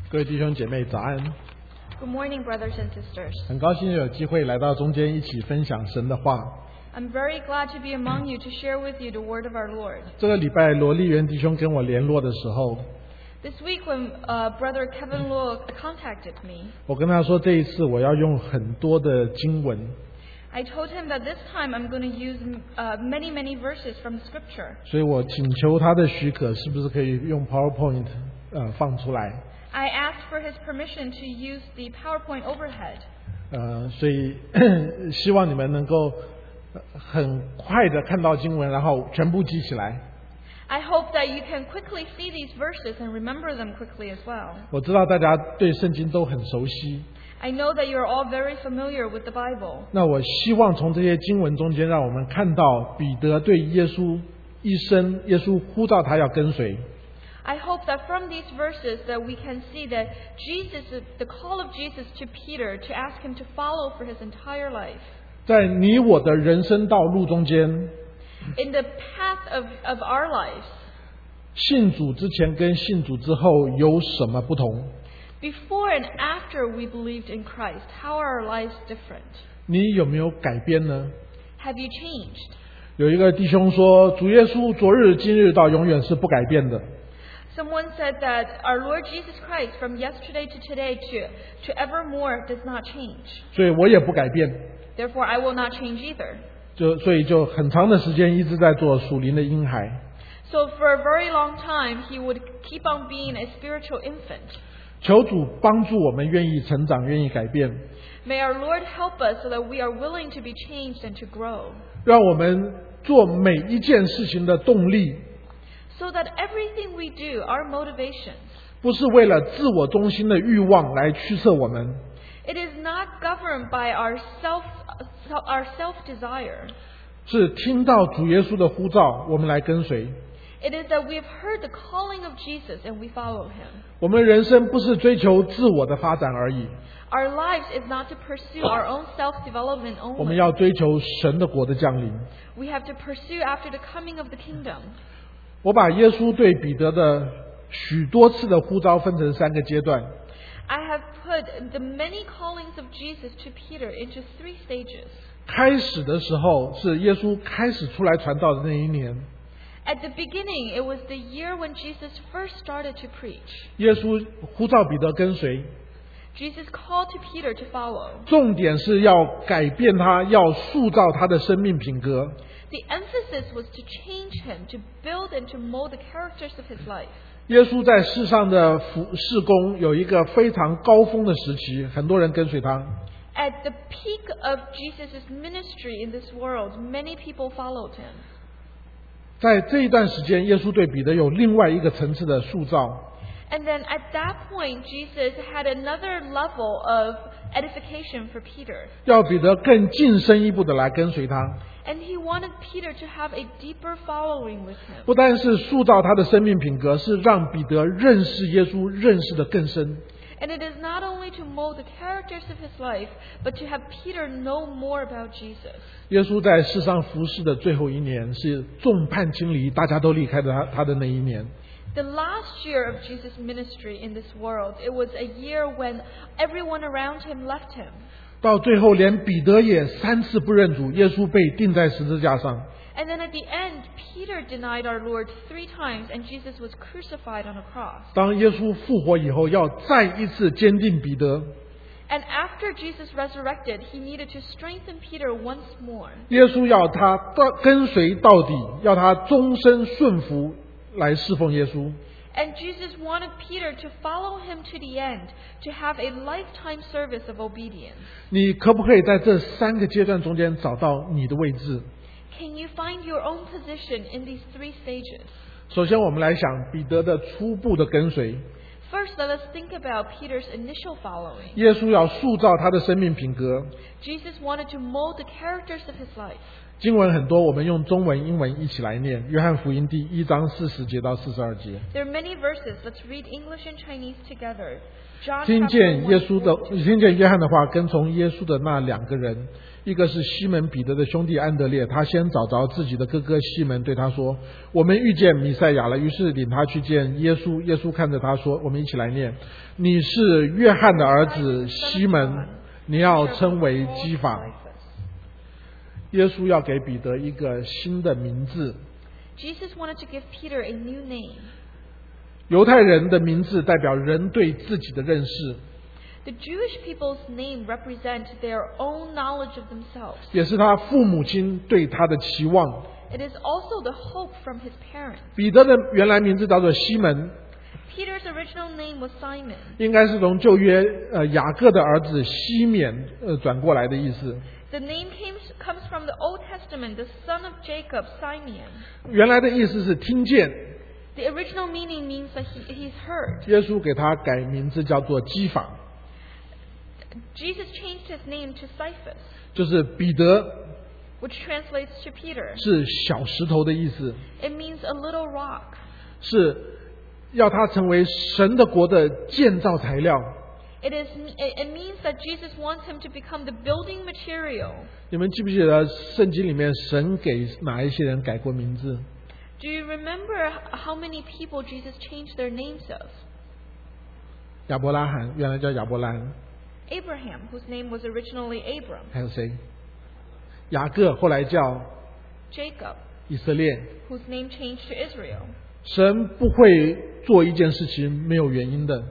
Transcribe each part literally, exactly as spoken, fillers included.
各位弟兄姐妹早安。 Good morning, brothers and sisters. 很高兴有机会来到中间一起分享神的话。 I'm very glad to be among you to share with you the word of our Lord. 这个礼拜罗丽媛弟兄跟我联络的时候， This week when uh, Brother Kevin Luo contacted me, 我跟他说这一次我要用很多的经文， I told him that this time I'm going to use uh, many, many verses from Scripture. 所以我请求他的许可，是不是可以用 PowerPoint 呃放出来？ I asked for his permission to use the PowerPoint overhead. 呃，所以希望你们能够很快的看到经文，然后全部记起来。 I hope that you can quickly see these verses and remember them quickly as well. 我知道大家对圣经都很熟悉， I know that you're all very familiar with the Bible. 那我希望从这些经文中间，让我们看到彼得对耶稣一生，耶稣呼召他要跟随。 I hope that from these verses that we can see that Jesus, the call of Jesus to Peter to ask him to follow for his entire life. 在你我的人生道路中间， In the path of, of our lives, 信主之前跟信主之后有什么不同？ before and after we believed in Christ, how are our lives different? 你有没有改变呢？ Have you changed? 有一个弟兄说，主耶稣昨日今日到永远是不改变的。 Someone said that our Lord Jesus Christ from yesterday to today to, to evermore does not change. 所以我也不改变， Therefore, I will not change either. 就所以就很长的时间一直在做属灵的婴孩。 So for a very long time, he would keep on being a spiritual infant. 求主帮助我们愿意成长，愿意改变， May our Lord help us so that we are willing to be changed and to grow. 让我们做每一件事情的动力， So that everything we do, our motivations, 不是为了自我中心的欲望来驱策我们， it is not governed by our self, our self-desire. 是听到主耶稣的呼召，我们来跟随。 It is that we have heard the calling of Jesus and we follow him. 我们人生不是追求自我的发展而已， Our lives is not to pursue our own self-development 我们 only. 要追求神的国的降临。 We have to pursue after the coming of the kingdom. 我把耶稣对彼得的许多次的呼召分成三个阶段。 I have put the many callings of Jesus to Peter into three stages. 开始的时候是耶稣开始出来传道的那一年， At the beginning, it was the year when Jesus first started to preach. 耶稣呼召彼得跟随， Jesus called to Peter to follow. 重点是要改变他，要塑造他的生命品格。 The emphasis was to change him, to build and to mold the characters of his life. 耶稣在世上的服事工有一个非常高峰的时期，很多人跟随他。 At the peak of Jesus' ministry in this world, many people followed him. 在这一段时间，耶稣对彼得有另外一个层次的塑造。 And then at that point, Jesus had another level of edification for Peter. 要彼得更进深一步的来跟随他， And he wanted Peter to have a deeper following with him. 不单是塑造他的生命品格，是让彼得认识耶稣，认识的更深。 And it is not only to mold the characters of his life, but to have Peter know more about Jesus. 耶稣在世上服侍的最后一年，是众叛亲离，大家都离开了他他的那一年。 The last year of Jesus' ministry in this world, it was a year when everyone around him left him. 到最后，连彼得也三次不认主，耶稣被钉在十字架上。 And then at the end, Peter denied our Lord three times, and Jesus was crucified on a cross. 当耶稣复活以后，要再一次坚定彼得。 And after Jesus resurrected, he needed to strengthen Peter once more. 耶稣要他到跟随到底，要他终身顺服来侍奉耶稣。 And Jesus wanted Peter to follow him to the end, to have a lifetime service of obedience. 你可不可以在这三个阶段中间找到你的位置？ Can you find your own position in these three stages? 首先，我们来想彼得的初步的跟随。 First, let us think about Peter's initial following. 耶稣要塑造他的生命品格， Jesus wanted to mold the characters of his life. 经文很多，我们用中文、英文一起来念。约翰福音第一章四十节到四十二节。 There are many verses. Let's read English and Chinese together. John 听 chapter 见 one, 耶稣的， fourteen. 听见约翰的话，跟从耶稣的那两个人，一个是西门彼得的兄弟安德烈，他先找着自己的哥哥西门，对他说：“我们遇见弥赛亚了。”于是领他去见耶稣。耶稣看着他说：“我们一起来念，你是约翰的儿子西门，你要称为基法。”耶稣要给彼得一个新的名字。 Jesus wanted to give Peter a new name. 犹太人的名字代表人对自己的认识， The Jewish people's name represent their own knowledge of themselves. 也是他父母亲对他的期望。 It is also the hope from his parents. 彼得的原来名字叫做西门， Peter's original name was Simon. 应该是从旧约呃雅各的儿子西缅呃转过来的意思。 The name came, comes from the Old Testament, the son of Jacob, Simeon. 原来的意思是听见， The original meaning means that he, he's heard. 耶稣给他改名字叫做基法， Jesus changed his name to Cephas, 就是彼得 which translates to Peter. 是小石头的意思， It means a little rock. 是要他成为神的国的建造材料。 It is. It means that Jesus wants him to become the building material. 你们记不记得圣经里面神给哪一些人改过名字？ Do you remember how many people Jesus changed their names of? 亚伯拉罕原来叫亚伯兰， Abraham, whose name was originally Abram. 还有谁？雅各后来叫 Jacob, 以色列。 whose name changed to Israel. 神不会做一件事情没有原因的，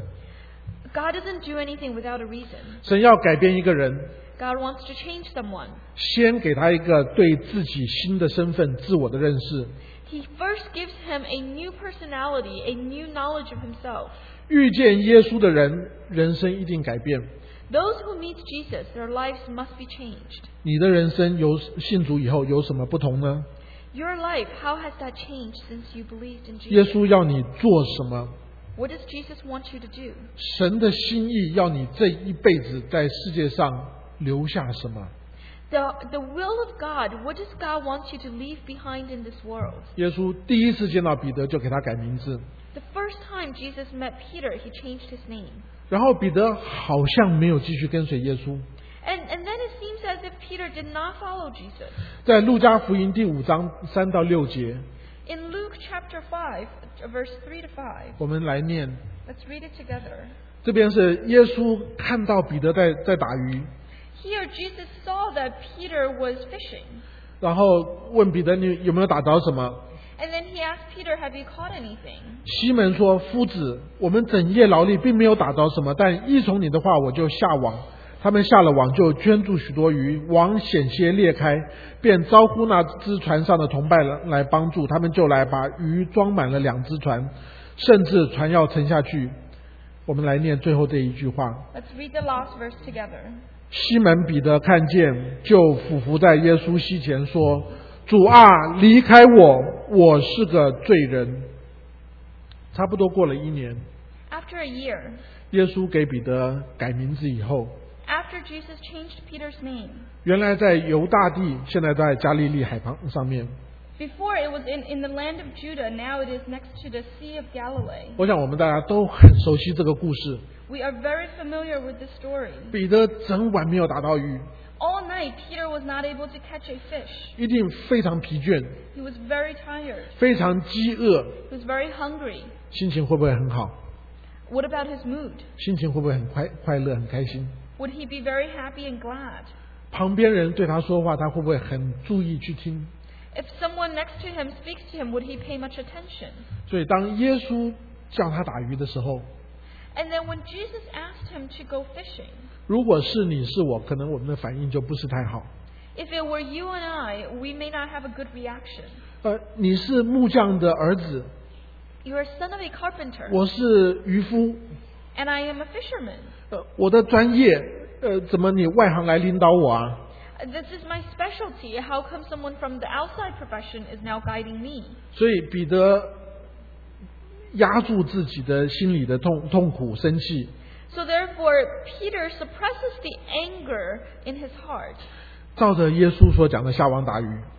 God doesn't do anything without a reason. 神要改变一个人， God wants to change someone. 先给他一个对自己新的身份、自我的认识。 He first gives him a new personality, a new knowledge of himself. 遇见耶稣的人，人生一定改变。 Those who meet Jesus, their lives must be changed. 你的人生有信主以后有什么不同呢？ Your life, how has that changed since you believed in 耶 Jesus? 稣要你做什么？ What does Jesus want you to do? 神的心意要你这一辈子在世界上留下什么？ The, the will of God, what does God want you to leave behind in this world? 耶稣第一次见到彼得就给他改名字， The first time Jesus met Peter, he changed his name. 然后彼得好像没有继续跟随耶稣。 And, and then it seems as if Peter did not follow Jesus. 在路加福音第五章三到六节， In Luke chapter five, verse three to five, 我们来念。 let's read it together. 这边是耶稣看到彼得在在打鱼， Here Jesus saw that Peter was fishing. 然后问彼得：“你有没有打着什么 And then he asked Peter, have you caught anything?？” 西门说：“夫子，我们整夜劳力，并没有打着什么，但依从你的话，我就下网。”他们下了网，就圈住许多鱼，网险些裂开，便招呼那只船上的同伴来帮助。他们就来把鱼装满了两只船，甚至船要沉下去。我们来念最后这一句话。 Let's read the last verse together. 西门彼得看见，就俯伏在耶稣膝前说：“主啊，离开我，我是个罪人。”差不多过了一年， After a year, 耶稣给彼得改名字以后， after Jesus changed Peter's name, 原来在犹大地，现在在加利利海旁上面。 before it was in, in the land of Judah, now it is next to the Sea of Galilee. 我想我们大家都很熟悉这个故事。 We are very familiar with this story. 彼得整晚没有打到鱼， All night, Peter was not able to catch a fish. 一定非常疲倦， He was very tired. 非常饥饿， He was very hungry. 心情会不会很好？ What about his mood? 心情会不会很快快乐、很开心？ Would he be very happy and glad? 旁边人对他说话，他会不会很注意去听？ If someone next to him speaks to him, would he pay much attention? 所以当耶稣叫他打鱼的时候， And then when Jesus asked him to go fishing, 如果是你是我，可能我们的反应就不是太好。 if it were you and I, we may not have a good reaction. 呃，你是木匠的儿子， You're a son of a carpenter, 我是渔夫， and I am a fisherman. 呃，我的专业，呃，怎么你外行来领导我啊？ This is my specialty. How come someone from the outside profession is now guiding me? 所以彼得压住自己的心里的痛痛苦、生气， So therefore, Peter suppresses the anger in his heart. 照着耶稣所讲的下网打鱼。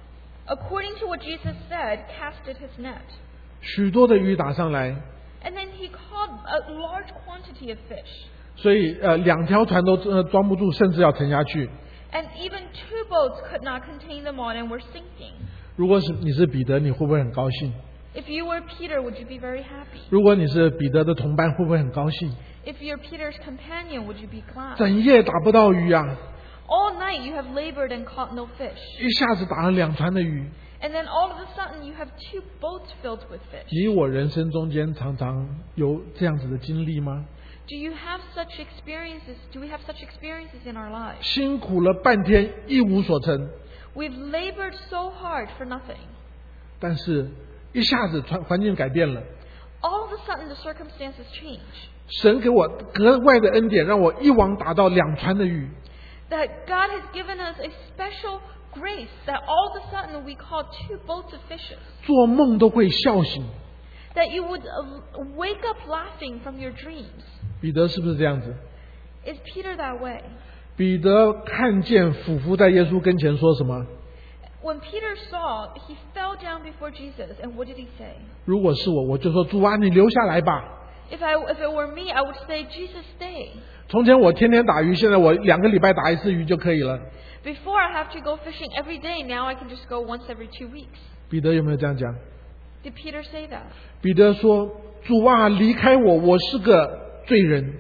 according to what Jesus said, casted his net. 许多的鱼打上来， And then he caught a large quantity of fish. 所以呃两条船都呃装不住，甚至要沉下去。 And even two boats could not contain them all and were sinking. 如果是你是彼得，你会不会很高兴？ If you were Peter, would you be very happy? 如果你是彼得的同伴，会不会很高兴？ If you're Peter's companion, would you be glad? 整夜打不到鱼啊， All night you have labored and caught no fish. 一下子打了两船的鱼。 And then all of a sudden you have two boats filled with fish. 你我人生中间常常有这样子的经历吗？ Do you have such experiences? Do we have such experiences in our lives? 辛苦了半天一无所成， We've labored so hard for nothing. 但是一下子环环境改变了， All of a sudden the circumstances change. 神给我格外的恩典，让我一网打到两船的鱼。 That God has given us a special grace that all of a sudden we caught two boats of fishes. 做梦都会笑醒。 That you would uh, wake up laughing from your dreams. 彼得是不是这样子？ Is Peter that way? 彼得看见俯伏在耶稣跟前，说什么？ When Peter saw, he fell down before Jesus, and what did he say? 如果是我，我就说主啊，你留下来吧。 If I, if it were me, I would say, Jesus, stay. 从前我天天打鱼，现在我两个礼拜打一次鱼就可以了。 Before I have to go fishing every day, now I can just go once every two weeks. 彼得有没有这样讲？ Did Peter say that? 彼得说：“主啊，离开我，我是个罪人。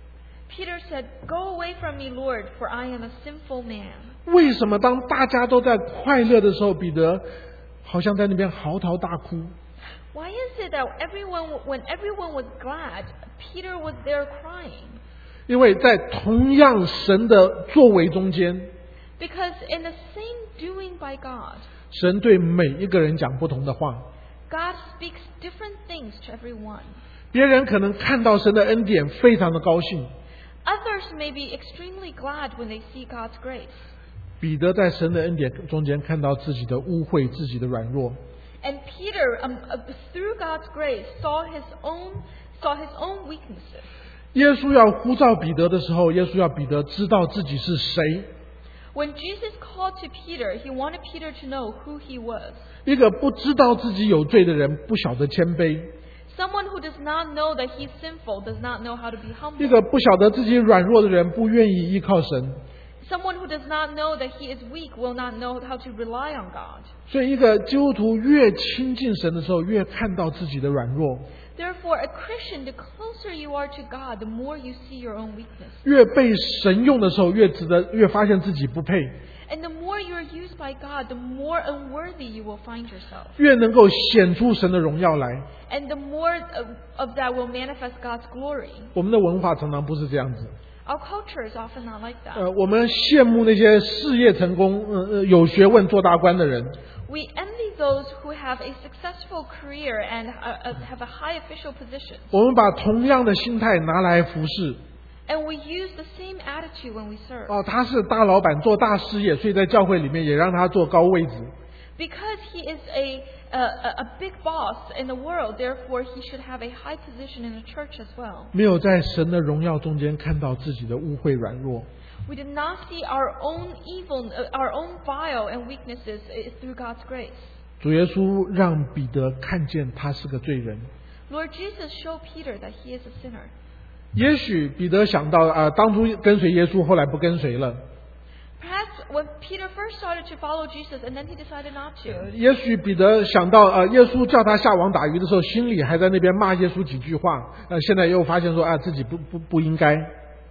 Peter said, Go away from me, Lord, for I am a sinful man. ” 为什么当大家都在快乐的时候，彼得好像在那边嚎啕大哭？ Why is it that everyone, when everyone was glad, Peter was there crying? 因为在同样神的作为中间， Because in the same doing by God, 神对每一个人讲不同的话。 God speaks different things to everyone. 别人可能看到神的恩典，非常的高兴。 Others may be extremely glad when they see God's grace. 彼得在神的恩典中间看到自己的污秽，自己的软弱。 And Peter, um, uh, through God's grace, saw his own saw his own weaknesses. 耶稣要呼召彼得的时候，耶稣要彼得知道自己是谁。 When Jesus called to Peter, he wanted Peter to know who he was. 一个不知道自己有罪的人，不晓得谦卑； Someone who does not know that he's sinful does not know how to be 一 humble. 个不晓得自己软弱的人，不愿意依靠神。 Someone who does not know that he is weak will not know how to rely on God. 所以，一个基督徒越亲近神的时候，越看到自己的软弱； Therefore, a Christian, the closer you are to God, the more you see your own weakness. 越被神用的时候，越值得，越发现自己不配； And the more you are used by God, the more unworthy you will find yourself. 越能够显出神的荣耀来。 And the more of, of that will manifest God's glory. 我们的文化常常不是这样子。 Our culture is often not like that. 呃，我们羡慕那些事业成功、呃呃有学问、做大官的人。 We envy those who have a successful career and uh, uh, have a high official position. 我们把同样的心态拿来服侍。 And we use the same attitude when we serve. 哦，他是大老板，做大事业，所以在教会里面也让他做高位置。 Because he is a, a, a big boss in the world, therefore he should have a high position in the church as well. 没有在神的荣耀中间看到自己的污秽软弱。 We did not see our own evil, uh, our own vile and weaknesses uh, through God's grace. 主耶稣让彼得看见他是个罪人。 Lord Jesus showed Peter that he is a sinner. 也许彼得想到啊、呃，当初跟随耶稣，后来不跟随了。 Perhaps when Peter first started to follow Jesus and then he decided not to. 也许彼得想到呃，耶稣叫他下网打鱼的时候，心里还在那边骂耶稣几句话。呃，现在又发现说啊，自己不不不应该。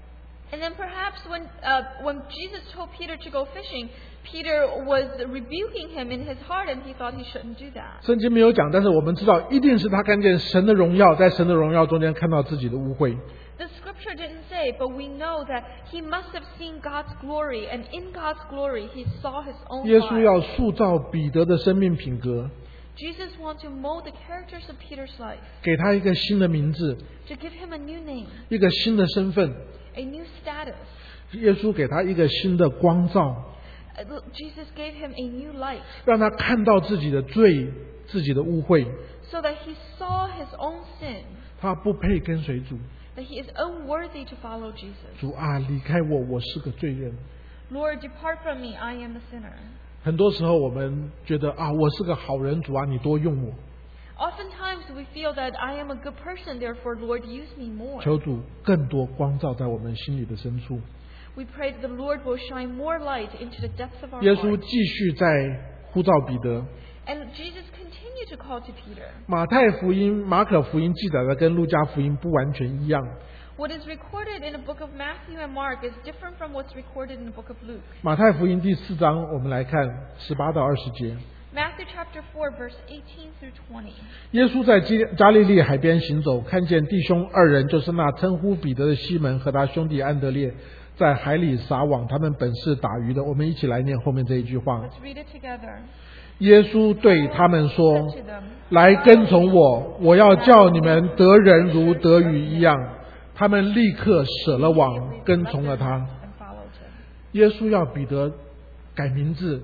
And then perhaps when uh, when Jesus told Peter to go fishing, Peter was rebuking him in his heart and he thought he shouldn't do that. 圣经没有讲，但是我们知道，一定是他看见神的荣耀，在神的荣耀中间看到自己的污秽。 The scripture didn't say, but we know that he must have seen God's glory, and in God's glory he saw his own 耶稣 life. 要塑造彼得的生命品格， Jesus wants to mold the characters of Peter's life, 给他一个新的名字， to give him a new name, 一个新的身份。 a new status. 耶稣给他一个新的光照， Uh, Jesus gave him a new light, 让他看到自己的罪、自己的污秽。 so that he saw his own sin, 他不配跟随主。 that he is unworthy to follow Jesus. 主啊，离开我，我是个罪人。 Lord, depart from me, I am a sinner. 很多时候我们觉得啊，我是个好人，主啊，你多用我。 Oftentimes we feel that I am a good person, therefore, Lord, use me more. 求主更多光照在我们心里的深处。 We pray that the Lord will shine more light into the depths of our 耶稣 hearts. 继续在呼召彼得。 And Jesus continued to call to Peter. 马太福音、马可福音记载的跟路加福音不完全一样。 What is recorded in the book of Matthew and Mark is different from what's recorded in the book of Luke. 马太福音第四章，我们来看十八到二十节。 Matthew chapter four, verse eighteen through twenty. 耶稣在基加利利海边行走，看见弟兄二人，就是那称呼彼得的西门和他兄弟安德烈，在海里撒网，他们本是打鱼的。我们一起来念后面这一句话。 Let's read it together. 耶稣对他们说 Said to them,：“ 来跟从我，我要叫你们得人如得鱼一样。”他们立刻舍了网，跟从了他。 and followed him. 耶稣要彼得改名字，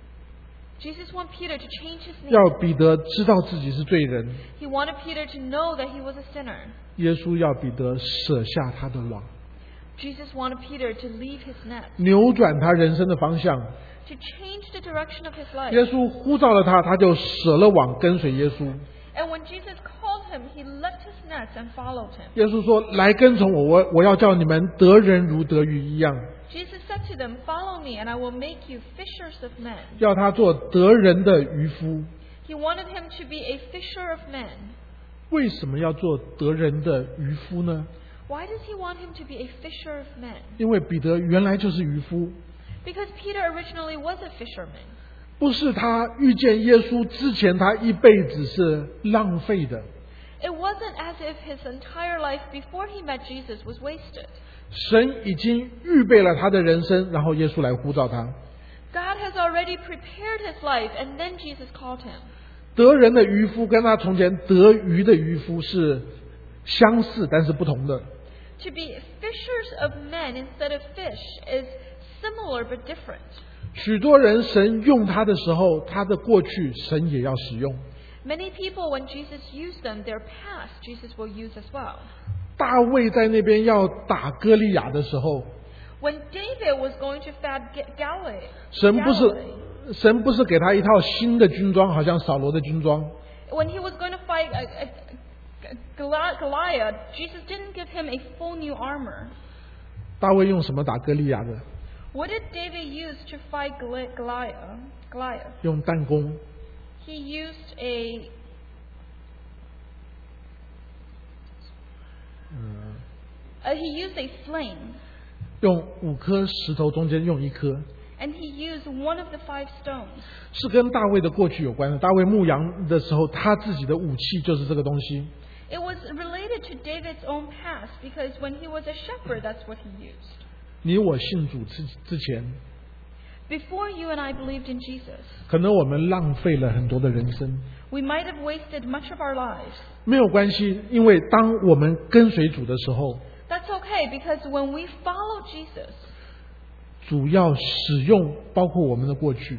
Jesus wanted Peter to change his name. 要彼得知道自己是罪人。 He wanted Peter to know that he was a sinner. 耶稣要彼得舍下他的网， Jesus wanted Peter to leave his net, 扭转他人生的方向。 to change the direction of his life. 耶稣呼召了他，他就舍了网，跟随耶稣。 And when Jesus called him, he left his nets and followed him. 耶稣说：“来跟从我，我我要叫你们得人如得鱼一样。” Jesus said to them, "Follow me, and I will make you fishers of men." 要他做得人的渔夫。 He wanted him to be a fisher of men. 为什么要做得人的渔夫呢？ Why does he want him to be a fisher of men? 因为彼得原来就是渔夫， Because Peter originally was a fisherman. 不是他遇见耶稣之前，他一辈子是浪费的。 It wasn't as if his entire life before he met Jesus was wasted. 神已经预备了他的人生，然后耶稣来呼召他。 God has already prepared his life, and then Jesus called him. 得人的渔夫跟他从前得鱼的渔夫是相似，但是不同的。 To be fishers of men instead of fish is similar but different. 许多人神用他的时候，他的过去神也要使用。 Many people, when Jesus used them, their past Jesus will use as well. 大卫在那边要打歌利亚的时候， When David was going to fight Galilee, 神不是 Galilee, 神不是给他一套新的军装，好像扫罗的军装。 when he was going to fight a, a, a Goli- Goliath, Jesus didn't give him a full new armor. 大卫用什么打歌利亚的？ What did David use to fight Goli- Goliath? Goliath? 用弹弓。 He used a 嗯， uh, he used a sling, 用五颗石头中间用一颗， and he used one of the five stones. 是跟大卫的过去有关的。大卫牧羊的时候，他自己的武器就是这个东西。 It was related to David's own past because when he was a shepherd, that's what he used. 你我信主之之前， Before you and I believed in Jesus, 可能我们浪费了很多的人生， we might have wasted much of our lives. 没有关系，因为当我们跟随主的时候， That's okay because when we follow Jesus, 主要使用包括我们的过去。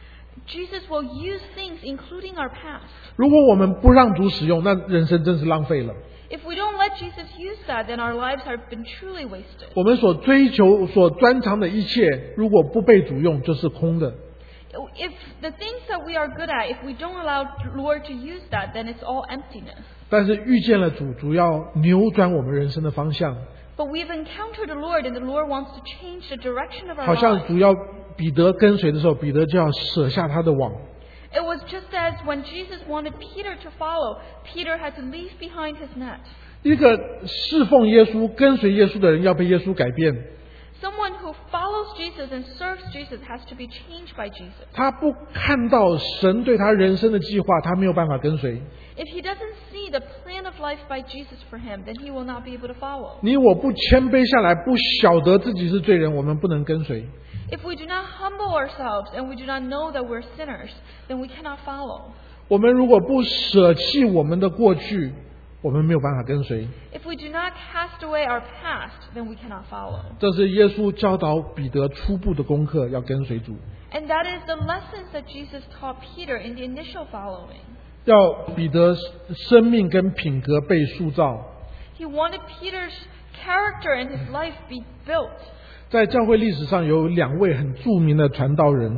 Jesus will use things including our past. 如果我们不让主使用，那人生真是浪费了。 If we don't let Jesus use that, then our lives have been truly wasted. 我们所追求、所专长的一切，如果不被主用，就是空的。 If the things that we are good at, if we don't allow Lord to use that, then it's all emptiness. 但是遇见了主，主要扭转我们人生的方向， But we've encountered the Lord, and the Lord wants to change the direction of our 好像 lives. 主要彼得跟随的时候，彼得就要舍下他的网。 It was just as when Jesus wanted Peter to follow, Peter had to leave behind his net. 一个侍奉耶稣、跟随耶稣的人，要被耶稣改变。 Someone who follows Jesus and serves Jesus has to be changed by Jesus. 他不看到神对他人生的计划，他没有办法跟随。 If he doesn't see the plan of life by Jesus for him, then he will not be able to follow. 你我不谦卑下来，不晓得自己是罪人，我们不能跟随。 If we do not humble ourselves and we do not know that we're sinners, then we cannot follow. 我们如果不舍弃我们的过去，我们没有办法跟随。 If we do not cast away our past, then we cannot follow. 这是耶稣教导彼得初步的功课，要跟随主， And that is the lessons that Jesus taught Peter in the initial following. 要彼得生命跟品格被塑造。 He wanted Peter's character and his life be built. 在教会历史上有两位很著名的传道人，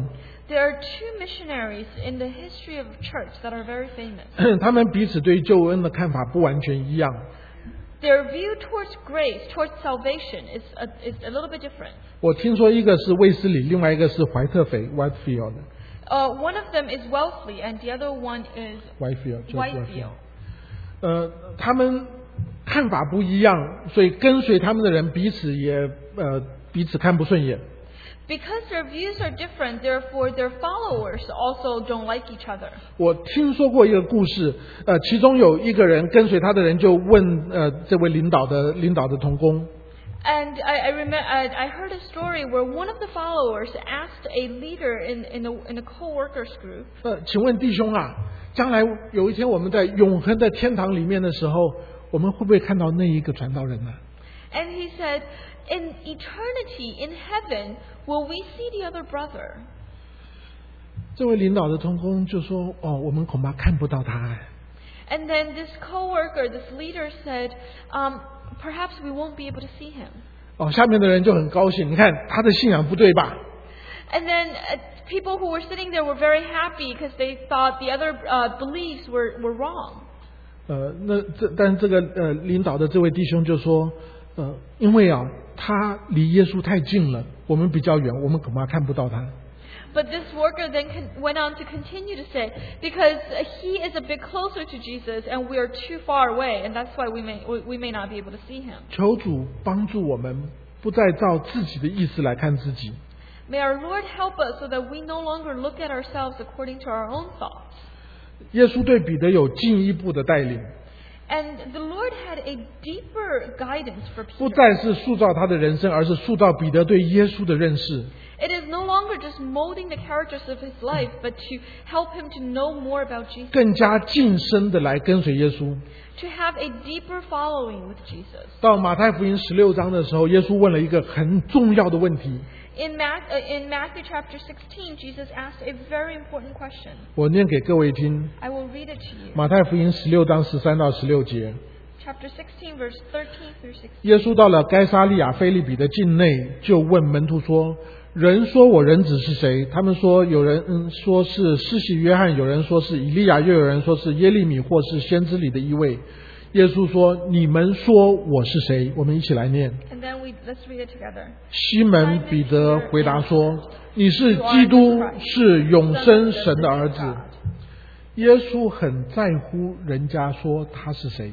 There are two missionaries in the history of church that are very famous. 他们彼此对救恩的看法不完全一样。 Their view towards grace, towards salvation, is a, is a little bit different. 我听说一个是卫斯理，另外一个是怀特斐 （Whitefield）。 Uh, one of them is Wellesley, and the other one is Whitefield， 就是 Whitefield. 呃，他们看法不一样，所以跟随他们的人彼此也呃彼此看不顺眼。 Because their views are different, therefore their followers also don't like each other. 我听说过一个故事，呃，其中有一个人跟随他的人就问呃这位领导的领导的同工， And I, I remember I, I heard a story where one of the followers asked a leader in in a in a co-workers group, 呃，请问弟兄啊，将来有一天我们在永恒的天堂里面的时候，我们会不会看到那一个传道人呢？ and he said, "In eternity, in heaven, will we see the other brother?" 这位领导的同工就说：“哦，我们恐怕看不到他。” And then this co-worker, this leader said, um, "Perhaps we won't be able to see him." 哦，下面的人就很高兴，你看他的信仰不对吧？ And then uh, people who were sitting there were very happy because they thought the other uh, beliefs were, were wrong. 呃，那这但这个呃领导的这位弟兄就说：“呃，因为啊，他离耶稣太近了，我们比较远，我们恐怕看不到他。” But this worker then con- went on to continue to say, because he is a bit closer to Jesus and we are too far away, and that's why we may we, we may not be able to see him. 求主帮助我们，不再照自己的意思来看自己。 May our Lord help us so that we no longer look at ourselves according to our own thoughts. 耶稣对彼得有进一步的带领， And the Lord had a deeper guidance for 不 Peter. 再是塑造他的人生，而是塑造彼得对耶稣的认识。 It is no longer just molding the characters of his life, but to help him to know more about Jesus, 更加近身的来跟随耶稣。 to have a deeper following with Jesus. 到马太福音十六章的时候，耶稣问了一个很重要的问题， In, Matt, uh, in Matthew chapter sixteen, Jesus asked a very important question. 我念给各位听。 I will read it to you. 马太福音十六章十三到十六节， Chapter sixteen, verse thirteen through sixteen. 耶稣到了该撒利亚腓立比的境内，就问门徒说：“人说我人子是谁？”他们说：“有人嗯说是施洗约翰，有人说是以利亚，又有人说是耶利米，或是先知里的一位。”耶稣说：“你们说我是谁？”我们一起来念。 And then we let's read it together. 西门彼得回答说：“你是基督，是永生神的儿子。”耶稣很在乎人家说他是谁。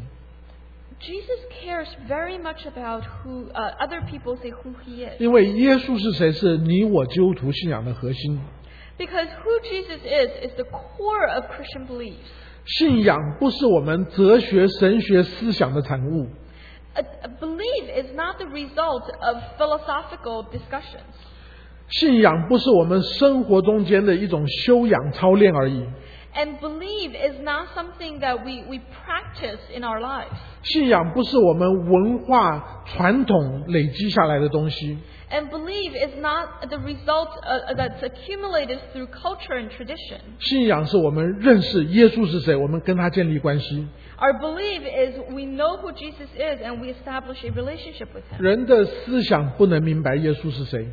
Jesus cares very much about who uh, other people say who he is. 因为耶稣是谁，是你我基督徒信仰的核心。 Because who Jesus is is the core of Christian beliefs. 信仰不是我们哲学、神学思想的产物， A, a belief is not the result of philosophical discussions. 信仰不是我们生活中间的一种修养操练而已。 And belief is not something that we, we practice in our lives. 信仰不是我们文化传统累积下来的东西。 And belief is not the result uh, that's accumulated through culture and tradition. 信仰是我们认识耶稣是谁，我们跟他建立关系。 Our belief is we know who Jesus is and we establish a relationship with him. 人的思想不能明白耶稣是谁，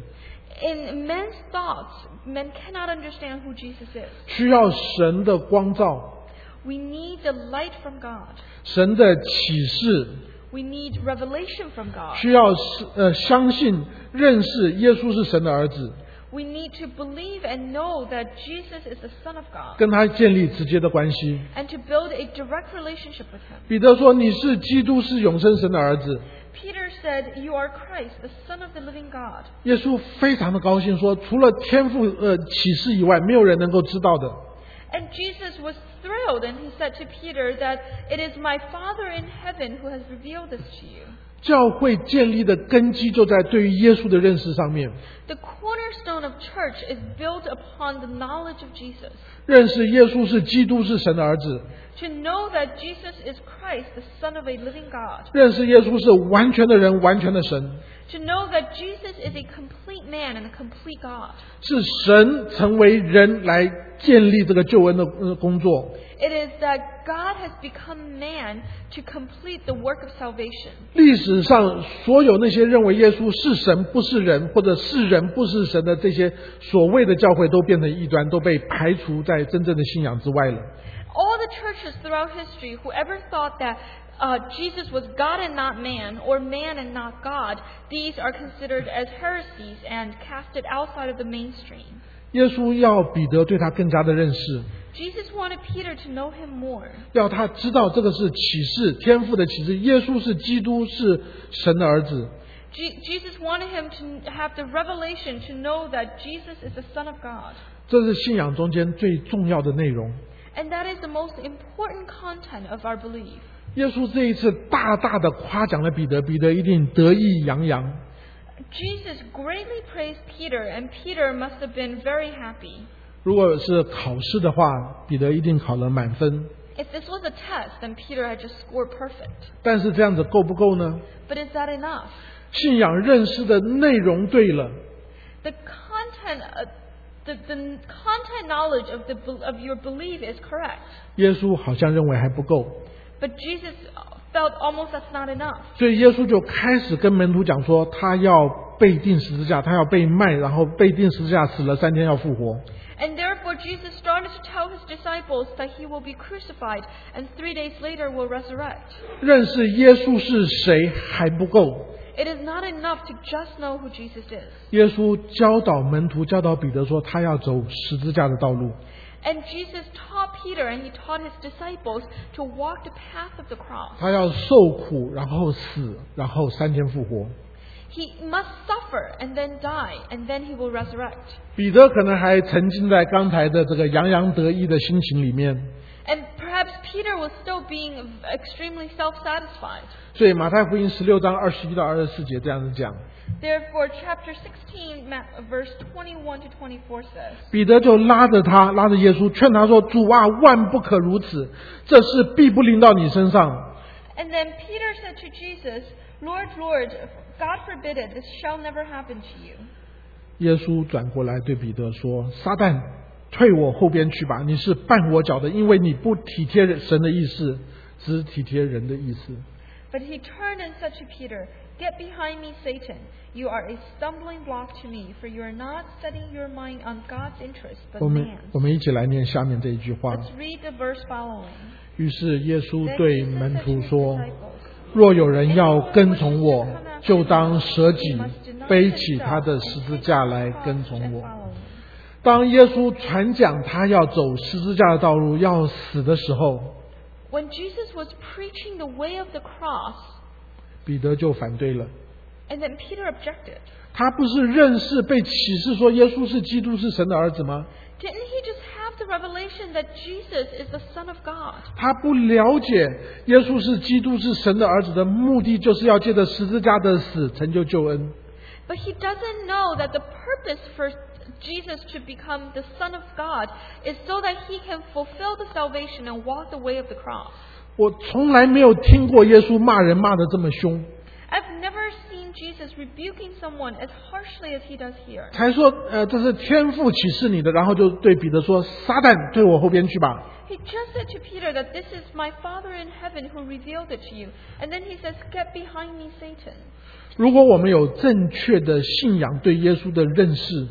In men's thoughts, men cannot understand who Jesus is. 需要神的光照， We need the light from God. 神的启示， We need revelation from God. 需要呃相信认识耶稣是神的儿子， We need to believe and know that Jesus is the Son of God 跟他建立直接的关系。 and to build a direct relationship with him. 彼得说：“你是基督，是永生神的儿子。” Peter said, "You are Christ, the Son of the living God." 耶稣非常的高兴说：“除了天父呃启示以外，没有人能够知道的。” And Jesus was thrilled and he said to Peter that it is my Father in heaven who has revealed this to you. 教会建立的根基就在对于耶稣的认识上面， The cornerstone of church is built upon the knowledge of Jesus. 认识耶稣是基督，是神的儿子， To know that Jesus is Christ, the Son of a living God. 认识耶稣是完全的人，完全的神， To know that Jesus is a complete man and a complete God. 是神成为人来建立这个救恩的工作。 It is that God has become man to complete the work of salvation. 历史上所有那些认为耶稣是神不是人，或者是人不是神的这些所谓的教会，都变成异端，都被排除在真正的信仰之外了。 All the churches throughout history, whoever thought that uh, Jesus was God and not man, or man and not God, these are considered as heresies and casted outside of the mainstream. 耶稣要彼得对他更加的认识， Jesus wanted Peter to know him more. 要他知道这个是启示，天父的启示，耶稣是基督，是神的儿子。 Je- Jesus wanted him to have the revelation to know that Jesus is the Son of God. 这是信仰中间最重要的内容。 And that is the most important content of our belief. 耶稣这一次大大的夸奖了彼得，彼得一定得意洋洋。 Jesus greatly praised Peter, and Peter must have been very happy. 如果是考试的话，彼得一定考了满分。 If this was a test, then Peter had just scored perfect. 但是这样子够不够呢？ But is that enough? 信仰认识的内容对了， The content, uh, the, the content knowledge of the of your belief is correct. 耶稣好像认为还不够， But Jesus felt almost that's not enough. 所以耶稣就开始跟门徒讲说，他要被钉十字架，他要被卖，然后被钉十字架，死了三天要复活。 And therefore Jesus started to tell his disciples that he will be crucified and three days later will resurrect. 认识耶稣是谁还不够， It is not enough to just know who Jesus is. 耶稣教导门徒，教导彼得说，他要走十字架的道路。 And Jesus taught Peter and he taught his disciples to walk the path of the cross. 他要受苦，然后死，然后三天复活。 He must suffer and then die, and then he will resurrect. 彼得可能还沉浸在刚才的这个洋洋得意的心情里面， And perhaps Peter was still being extremely self-satisfied. 所以马太福音十六章二十一到二十四节这样子讲， Therefore, chapter sixteen, ma- verse twenty-one to twenty-four says, 彼得就拉着他，拉着耶稣，劝他说：“主啊，万不可如此，这事必不临到你身上。” And then Peter said to Jesus, Lord, Lord, God forbid it, this shall never happen to you. 耶稣转过来对彼得说：“撒旦，退我后边去吧！你是绊我脚的，因为你不体贴神的意思，只体贴人的意思。” But he turned and said to Peter, Get behind me, Satan. You are a stumbling block to me, for you are not setting your mind on God's interest, but 我们 man's. 我们一起来念下面这一句话。 Let's read the verse following. 于是耶稣 Then 对 Jesus 门 said to 徒 his 说： disciples, 若有人要跟从我，就当舍己，背起他的十字架来跟从我。当耶稣传讲他要走十字架的道路，要死的时候， When Jesus was preaching the way of the cross, 彼得就反对了。 and then Peter objected. 他不是认识被启示说耶稣是基督是神的儿子吗？ Didn't he just have the revelation that Jesus is the Son of God? 他不了解耶稣是基督是神的儿子的目的，就是要借着十字架的死成就救恩。 But he doesn't know that the purpose for Jesus to become the Son of God is so that he can fulfill the salvation and walk the way of the cross. 我从来没有听过耶稣骂人骂得这么凶， I've never seen Jesus rebuking someone as harshly as he does here. 才说呃这是天父启示你的，然后就对彼得说：撒旦，退我后边去吧。 He just said to Peter that this is my Father in heaven who revealed it to you. And then he says, Get behind me, Satan. 如果我们有正确的信仰对耶稣的认识，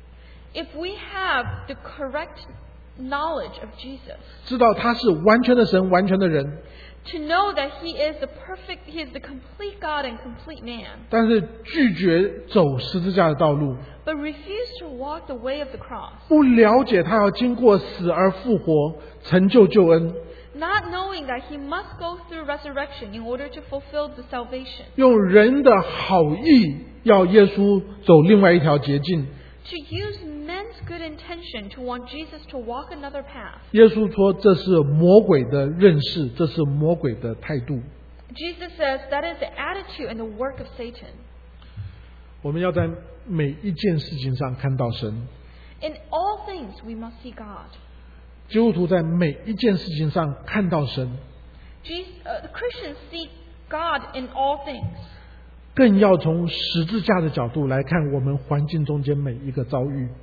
If we have the correct knowledge of Jesus, 知道他是完全的神完全的人， to know that he is the perfect, he is the complete God and complete man, 但是拒绝走十字架的道路， but refuse to walk the way of the cross, 不了解他要经过死而复活成就救恩， not knowing that he must go through resurrection in order to fulfill the salvation, 用人的好意要耶稣走另外一条捷径。 to use men's good intention to want Jesus to walk another path. 耶稣说这是魔鬼的认识，这是魔鬼的态度。 Jesus says that is the attitude and the work of Satan. 我们要在每一件事情上看到神。 In all things we must see God. 基督徒在每一件事情上看到神， Jesus, uh, the Christians see God in all things. 更要从十字架的角度来看我们环境中间每一个遭遇。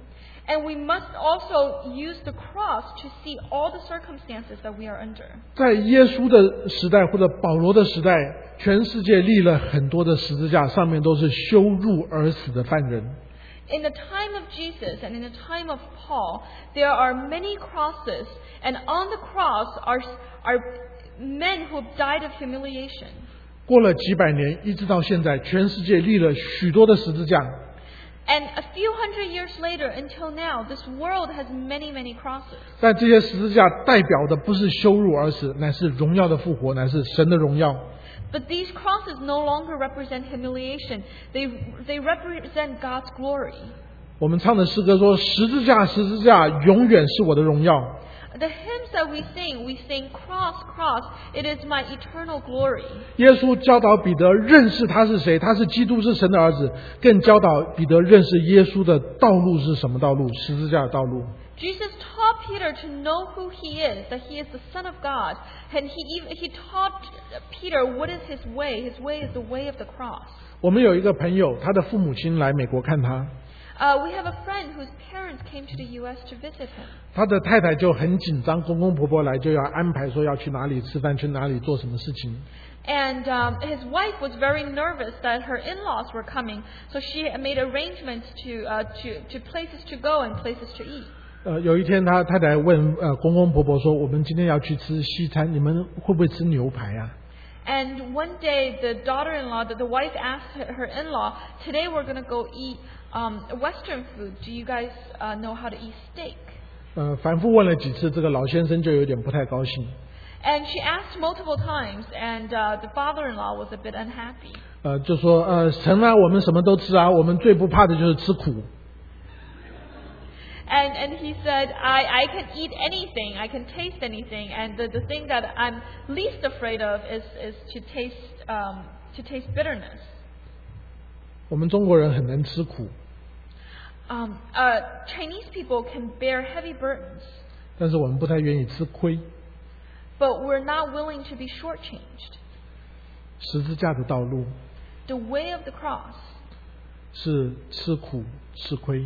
And we must also use the cross to see all the circumstances that we are under. 在耶稣的时代或者保罗的时代，全世界立了很多的十字架，上面都是羞辱而死的犯人。 In the time of Jesus and in the time of Paul, there are many crosses, and on the cross are, are men who have died of humiliation. 过了几百年，一直到现在，全世界立了许多的十字架。 And a few hundred years later, until now, this world has many, many crosses. 但这些十字架代表的不是羞辱而死，乃是荣耀的复活，乃是神的荣耀。 But these crosses no longer represent humiliation. They, they represent God's glory. 我们唱的诗歌说：“十字架，十字架，永远是我的荣耀。” The hymns that we sing, we sing, cross, cross, it is my eternal glory. 耶稣教导彼得认识他是谁，他是基督，是神的儿子，更教导彼得认识耶稣的道路是什么道路，十字架的道路。 Jesus taught Peter to know who he is, that he is the Son of God. And he, even, he taught Peter what is his way. His way is the way of the cross. 我们有一个朋友，他的父母亲来美国看他， Uh, we have a friend whose parents came to the U S to visit him. 他的太太就很紧张，公公婆婆来就要安排说要去哪里吃饭，去哪里做什么事情。 And um, his wife was very nervous that her in-laws were coming, so she made arrangements to, uh, to, to places to go and places to eat. 呃，有一天他太太问呃公公婆婆说：“我们今天要去吃西餐，你们会不会吃牛排啊？” And one day, the daughter-in-law, the, the wife asked her, her in-law, "Today we're going to go eat um, Western food. Do you guys uh, know how to eat steak?" 呃，反复问了几次，这个老先生就有点不太高兴。 And she asked multiple times, and uh, the father-in-law was a bit unhappy. 呃，就说呃，神啊，我们什么都吃啊，我们最不怕的就是吃苦。 And and he said, I, I can eat anything, I can taste anything, and the, the thing that I'm least afraid of is, is to taste um, to taste bitterness. 我们中国人很能吃苦， Um, uh, Chinese people can bear heavy burdens, 但是我们不太愿意吃亏。 but we're not willing to be shortchanged. 十字架的道路 The way of the cross, 是吃苦吃亏，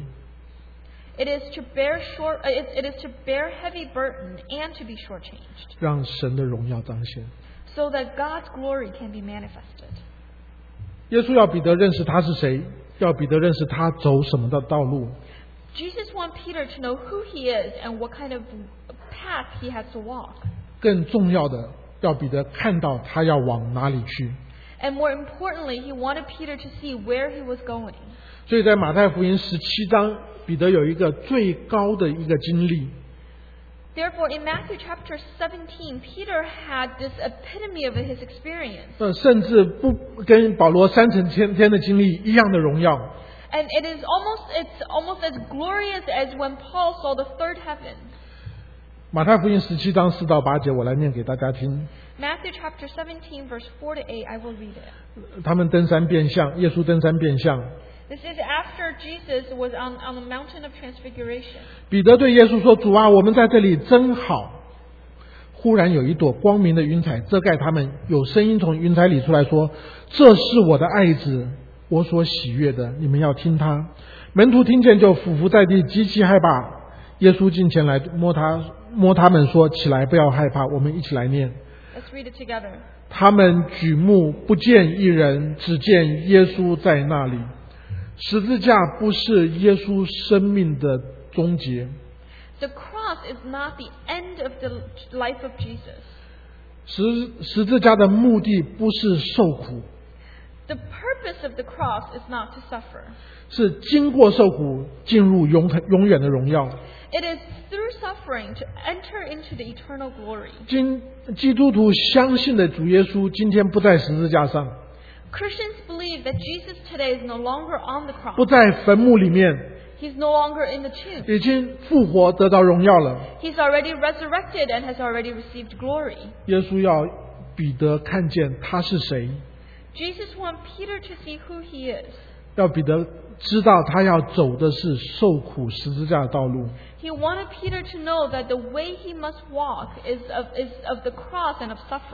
it is to bear short, uh, it, it is to bear heavy burden and to be shortchanged, 让神的荣耀彰显。 so that God's glory can be manifested. 耶稣要彼得认识他是谁，要彼得认识他走什么的道路。 Jesus wants Peter to know who he is and what kind of path he has to walk. 更重要的，要彼得看到他要往哪里去。 And more importantly, he wanted Peter to see where he was going. 所以在马太福音十七章，彼得有一个最高的一个经历。 Therefore, in Matthew chapter seventeen, Peter had this epitome of his experience. 呃，甚至不跟保罗三层天天的经历一样的荣耀。 And it is almost, it's almost as glorious as when Paul saw the third heaven. 马太福音十七章四到八节，我来念给大家听。 Matthew chapter seventeen, verse four to eight, I will read it. 他们登山变相，耶稣登山变相。 This is after Jesus was on, on the mountain of transfiguration. 彼得对耶稣说：“主啊，我们在这里真好。”忽然有一朵光明的云彩遮盖他们，有声音从云彩里出来说：“这是我的爱子，我所喜悦的，你们要听他。”门徒听见就俯伏在地，极其害怕。耶稣近前来摸他，摸他们说：“起来，不要害怕。”我们一起来念。 Let's read it together. 他们举目不见一人，只见耶稣在那里。十字架不是耶稣生命的终结。 The cross is not the end of the life of Jesus. 十十字架的目的不是受苦， The purpose of the cross is not to suffer. 是经过受苦进入永恒永远的荣耀。 It is through suffering to enter into the eternal glory. 今基督徒相信的主耶稣今天不在十字架上， Christians believe that Jesus today is no longer on the 不 cross. 在坟墓里面， He's no longer in the tomb. 已经复活得到荣耀了。 He's already resurrected and has already received glory. 耶稣要彼得看见他是谁， Jesus wants Peter to see who he is. 要彼得知道他要走的是受苦十字架的道路。 He wanted Peter to know that the way he must walk is of, is of the cross and of suffering.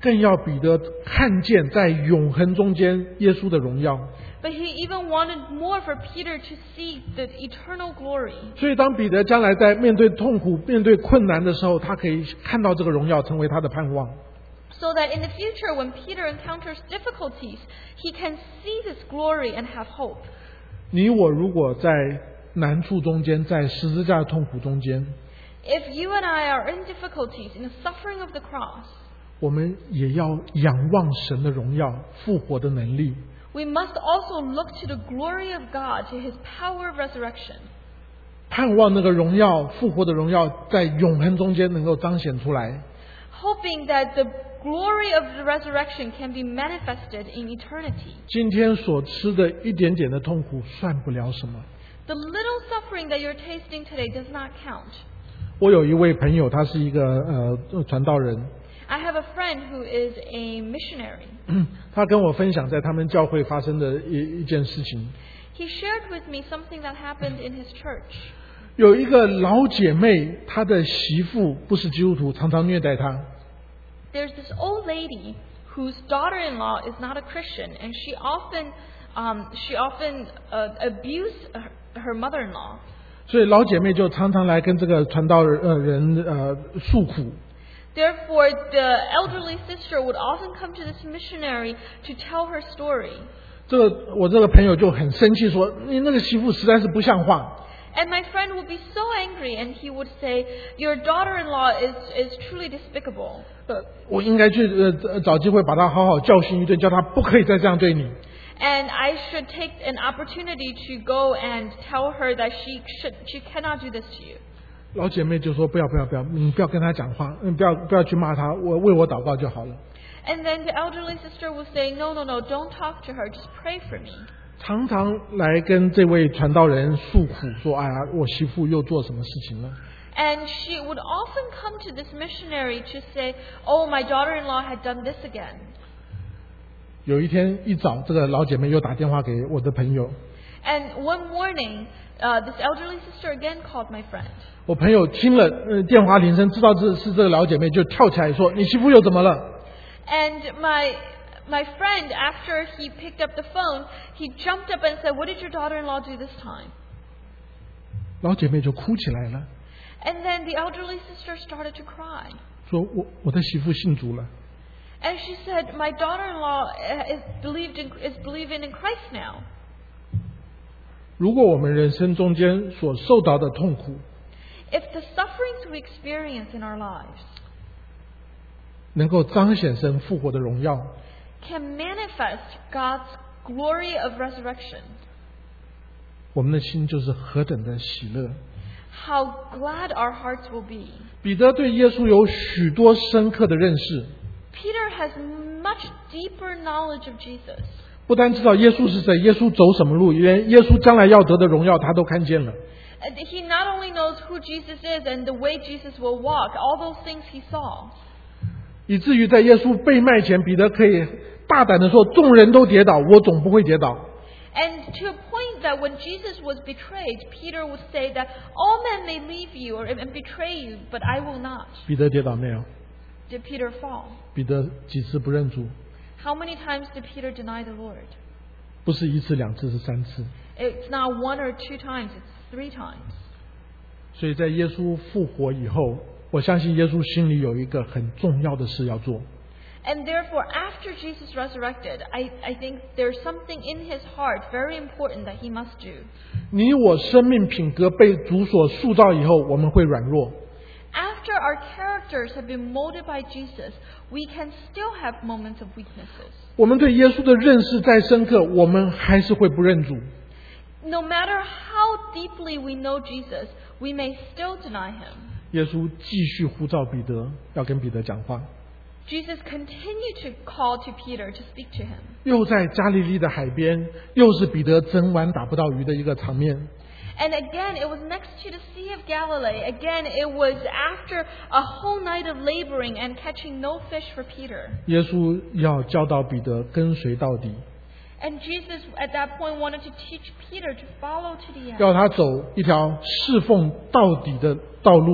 更要彼得看见在永恒中间耶稣的荣耀。 But he even wanted more for Peter to see the eternal glory. 所以当彼得将来在面对痛苦、面对困难的时候，他可以看到这个荣耀，成为他的盼望。 So that in the future, when Peter encounters difficulties, he can see this glory and have hope. 你我如果在难处中间，在十字架的痛苦中间， If you and I are in difficulties, in the suffering of the cross, 我们也要仰望神的荣耀、复活的能力。 we must also look to the glory of God, to his power of resurrection. 盼望那个荣耀、复活的荣耀在永恒中间能够彰显出来。 Hoping that the glory of the resurrection can be manifested in eternity. 今天所吃的一点点的痛苦算不了什么。 The little suffering that you're tasting today does not count. 我有一位朋友，他是一个呃传道人， I have a friend who is a missionary. 他跟我分享在他们教会发生的一一件事情。 He shared with me something that happened in his church. 有一个老姐妹，她的媳妇不是基督徒，常常虐待她。 There's this old lady whose daughter-in-law is not a Christian, and she often, um, she often uh, abused her, her mother-in-law. 所以老姐妹就常常来跟这个传道人呃人呃诉苦。 Therefore, the elderly sister would often come to this missionary to tell her story. 这个我这个朋友就很生气说：“你那个媳妇实在是不像话。” And my friend would be so angry, and he would say, "Your daughter-in-law is is truly despicable." 呃，我应该去呃找机会把她好好教训一顿，叫她不可以再这样对你。 And I should take an opportunity to go and tell her that she should she cannot do this to you. 老姐妹就说：“不要不要不要，你不要跟她讲话，嗯，不要不要去骂她，我为我祷告就好了。” And then the elderly sister would say, "No, no, no, don't talk to her. Just pray for me." 常常来跟这位传道人诉苦，说：“哎呀，我媳妇又做什么事情了？” And she would often come to this missionary to say, "Oh, my daughter-in-law had done this again." 有一天一早，这个老姐妹又打电话给我的朋友， And one morning, uh, this elderly sister again called my friend. 我朋友听了呃电话铃声，知道这是这个老姐妹，就跳起来说：“你媳妇又怎么了？” And my my friend, after he picked up the phone, he jumped up and said, "What did your daughter-in-law do this time?" 老姐妹就哭起来了， And then the elderly sister started to cry. 说：“我我的媳妇信主了。” And she said, "My daughter-in-law is believed in, is believing in Christ now." 如果我们人生中间所受到的痛苦， If the sufferings we experience in our lives 能够彰显神复活的荣耀， can manifest God's glory of resurrection, 我们的心就是何等的喜乐。 how glad our hearts will be. 彼得对耶稣有许多深刻的认识， Peter has much deeper knowledge of Jesus. 不单知道耶稣是谁，耶稣走什么路，连耶稣将来要得的荣耀他都看见了。 And he not only knows who Jesus is and the way Jesus will walk, all those things he saw. 以至于在耶稣被卖前，彼得可以大胆的说：“众人都跌倒，我总不会跌倒。” And to a point that when Jesus was betrayed, Peter would say that all men may leave you or and betray you, but I will not. 彼得跌倒没有？ Did Peter fall? 彼得几次不认主？ How many times did Peter deny the Lord? 不是一次两次，是三次。 It's not one or two times, it's three times. 所以在耶稣复活以后，我相信耶稣心里有一个很重要的事要做。 And therefore, after Jesus resurrected, I, I think there's something in his heart very important that he must do. 你我生命品格被主所塑造以后，我们会软弱。 After our characters have been molded by Jesus, we can still have moments of weaknesses. 我们对耶稣的认识再深刻，我们还是会不认主。 No matter how deeply we know Jesus, we may still deny him. 耶稣继续呼召彼得，要跟彼得讲话。 Jesus continued to call to Peter to speak to him. 又在加利利的海边，又是彼得整晚打不到鱼的一个场面。 And again, it was next to the Sea of Galilee. Again, it was after a whole night of laboring and catching no fish for Peter. 耶稣要教导彼得跟随到底， And Jesus at that point wanted to teach Peter to follow to the end. 要他走一条侍奉到底的道路。